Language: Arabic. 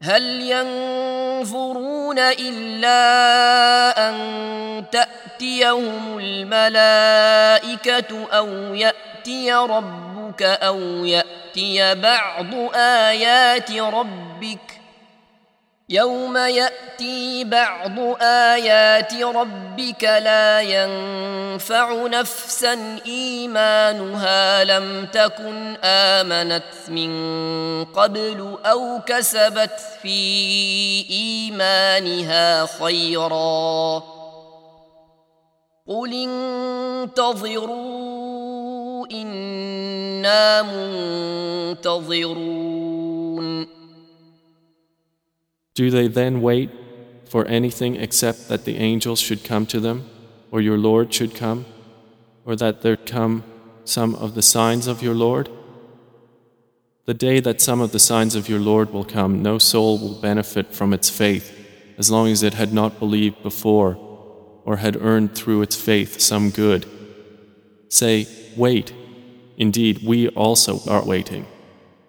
هل ينظرون إلا أن تأتيهم الملائكة أو يأتي ربك أو يأتي بعض آيات ربك يوم يأتي بعض آيات ربك لا ينفع نفسا إيمانها لم تكن آمنت من قبل أو كسبت في إيمانها خيرا قل انتظروا إنا منتظرون. Do they then wait for anything except that the angels should come to them, or your Lord should come, or that there come some of the signs of your Lord? The day that some of the signs of your Lord will come, no soul will benefit from its faith as long as it had not believed before or had earned through its faith some good. Say, wait, indeed we also are waiting.